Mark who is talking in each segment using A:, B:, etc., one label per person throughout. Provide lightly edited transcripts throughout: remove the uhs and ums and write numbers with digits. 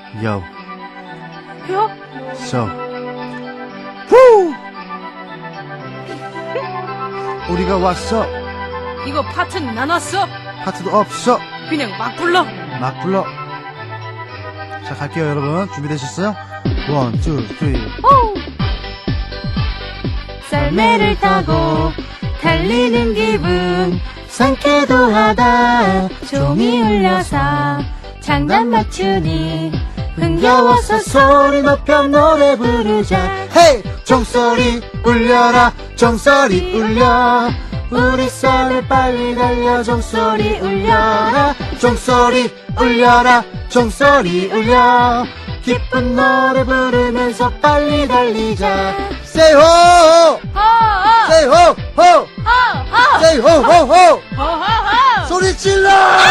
A: Yo.
B: Yo?
A: So. 후! 우리가 왔어.
B: 이거 파트는 안 왔어.
A: 파트도 없어.
B: 그냥 막 불러.
A: 막 불러. 자, 갈게요, 여러분. 준비되셨어요? 1, 2, 3.
B: 오! 썰매를 타고 달리는 기분 상쾌도 하다. 종이 울려서 장단 맞추니 흥겨워서 소리 높여 노래 부르자.
A: 헤이! 종소리 울려라. 종소리 울려. 우리 썰매 빨리 달려. 종소리 울려라. 종소리 울려라. 종소리 울려. 기쁜 노래 부르면서 빨리 달리자. Say ho! Say ho! Ho! Say ho! Ho! Ho! 소리 질러!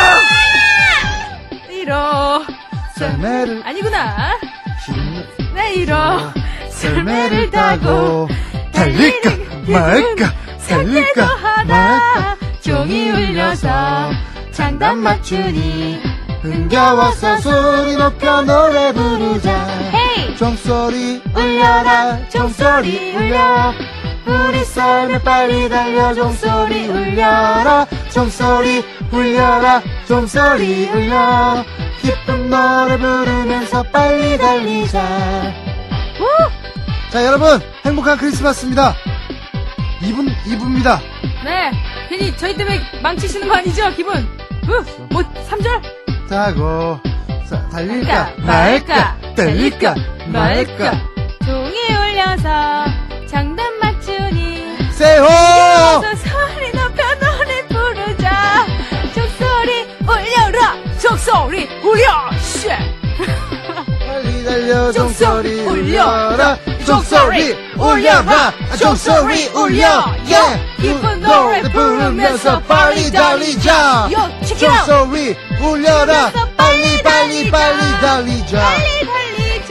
B: 이러
A: 썰매를
B: 아니구나.
A: 힘내.
B: 네 이러
A: 썰매를 타고 달릴까 말까 달릴까 말까.
B: 종이 울려서 장단 맞추니
A: 흥겨워서 소리 높여 노래 부르자.
B: 헤이!
A: 종소리 울려라. 종소리 울려. 우리 썰매 빨리 달려. 종소리 울려라. 종소리 울려라. 종소리 울려. 기쁜 노래 부르면서 빨리 달리자. 자, 여러분, 행복한 크리스마스입니다. 2부입니다.
B: 네 괜히 저희 때문에 망치시는 거 아니죠 기분? 뭐 3절?
A: 타고 달릴까
B: 말까,
A: 달릴까 말까.
B: 종이 울려서 장단 맞추니
A: 세호
B: 소리 높여 노래 부르자. 종소리 울려라. 종소리 울려. 쉣.
A: 빨리 달려.
B: 종소리
A: 종소리 울려라. 종소리 울려라. 종소리 울려.
B: 기쁜 노래 부르면서 빨리 달리자. 요, check it out.
A: 종소리 울려라. 빨리 빨리 빨리 달리자.
B: 빨리 달리자.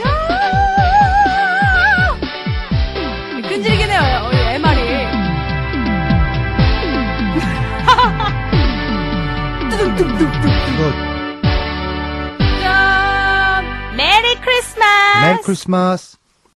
B: 끈질기네요 우리 MR이.
A: 굿.
B: 짠. 메리 크리스마스.
A: 메리 크리스마스.